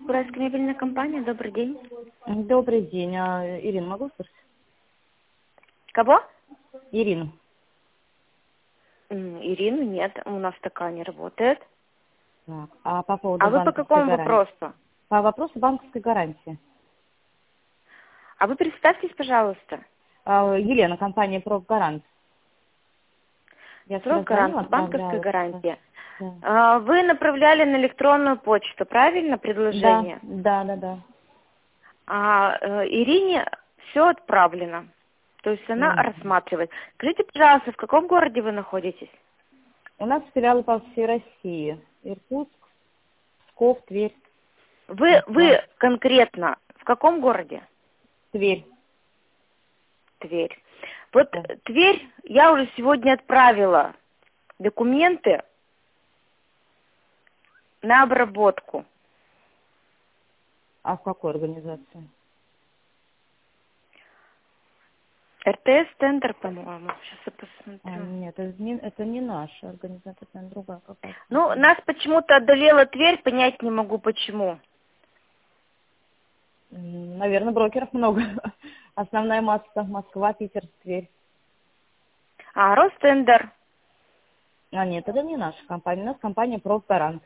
Уральская мебельная компания, добрый день. Добрый день. Ирина, могу слышать? Кого? Ирину. Ирину нет, у нас такая не работает. Так. А по поводу А вы по банковской какому гарантии? вопросу? По вопросу банковской гарантии. А вы представьтесь, пожалуйста. Елена, компания «Профгарант». Я вчера звонила, Профгарант, банковская отправляла. гарантия. Да. Вы направляли на электронную почту, правильно, предложение? Да. Ирине все отправлено. То есть она рассматривает. Скажите, пожалуйста, в каком городе вы находитесь? У нас филиалы по всей России. Иркутск, Псков, Тверь, Вы конкретно в каком городе? Тверь. Тверь. Вот Да. Тверь, я уже сегодня отправила документы на обработку. А в какой организации? РТС-центр, по-моему. Сейчас я посмотрю. Нет, это не наша организация, это наверное, другая какая-то. Ну, нас почему-то одолела Тверь, понять не могу почему. Наверное, брокеров много. Основная масса: Москва, Питер, Тверь. Ростендер. Нет, это не наша компания. У нас компания «Профгарант».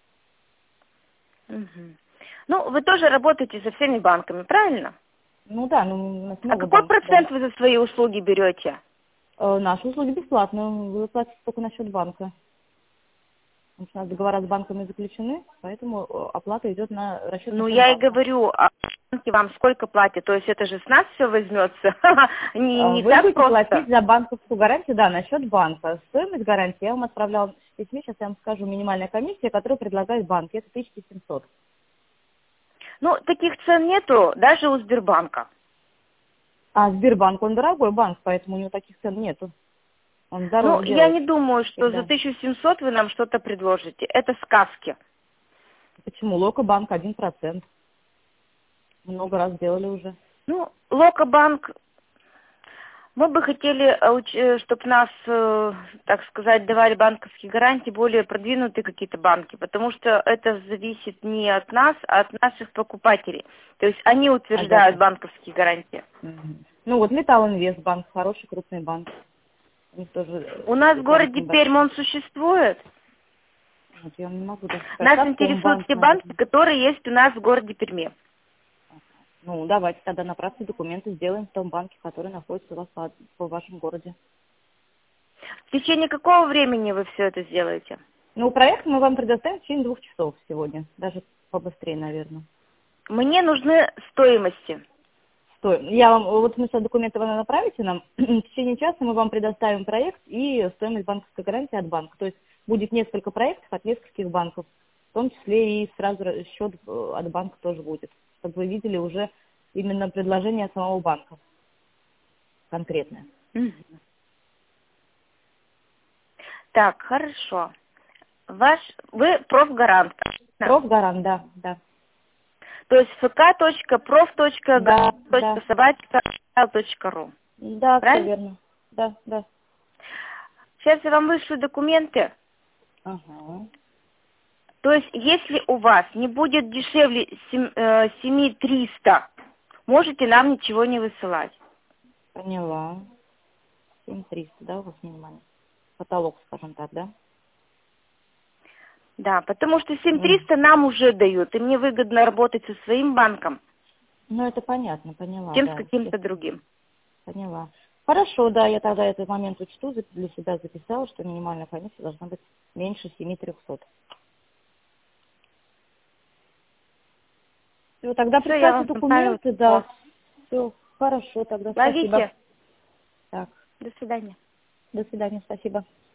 Угу. Ну, вы тоже работаете со всеми банками, правильно? Ну да, у нас А много какой банков, да. процент вы за свои услуги берете? Наши услуги бесплатные, вы платите только на счет банка. Потому что у нас договора с банками заключены, поэтому оплата идет на расчет на Ну, счет я и банка. говорю, а банки вам сколько платят? То есть это же с нас все возьмется? Не Вы так будете просто. платить за банковскую гарантию, да, на счет банка. Стоимость гарантии я вам отправляла в письме, сейчас я вам скажу, минимальная комиссия, которую предлагает банк, это 1700. Ну, таких цен нету даже у Сбербанка. А Сбербанк, он дорогой банк, поэтому у него таких цен нету. Он Ну, дорого я делает не думаю, что за всегда. 1700 вы нам что-то предложите. Это сказки. Почему? Локо-банк 1%. Много раз делали уже. Ну, Локобанк, мы бы хотели, чтобы нас, так сказать, давали банковские гарантии более продвинутые какие-то банки, потому что это зависит не от нас, а от наших покупателей. То есть они утверждают банковские гарантии. Ну вот Металлинвест банк, хороший крупный банк. У них тоже У нас в тариф городе небольшой. Пермь он существует. Вот я вам не могу даже сказать. Нас интересуют Совкомбанк, те банки, наверное. которые есть у нас в городе Перми. Ну, давайте тогда направьте документы, сделаем в том банке, который находится у вас по вашем городе. В течение какого времени вы все это сделаете? Ну, проект мы вам предоставим в течение 2 часов сегодня. Даже побыстрее, наверное. Мне нужны стоимости. Я вам, вот смысл документы вы направите нам, в течение часа мы вам предоставим проект и стоимость банковской гарантии от банка. То есть будет несколько проектов от нескольких банков, в том числе и сразу счет от банка тоже будет, чтобы вы видели уже именно предложение от самого банка конкретное. Так, хорошо. Вы профгарант. Профгарант, да. То есть Да. fk.prof.собачка.ру. Да, все Правильно? верно. Да. Сейчас я вам вышлю документы. Ага. То есть, если у вас не будет дешевле 7300, можете нам ничего не высылать. Поняла. 7300, да, у вас минимальный потолок, скажем так, да? Да, потому что 7300 нам уже дают, и мне выгодно работать со своим банком, Ну, это понятно, поняла, чем с да. каким-то другим. Поняла. Хорошо, да, я тогда этот момент учту, для себя записала, что минимальная комиссия должна быть меньше 7300. Все, тогда Все, я представьте вам направила. документы, да. Все, хорошо, тогда спасибо. Ловите. Так, До свидания. до свидания, спасибо.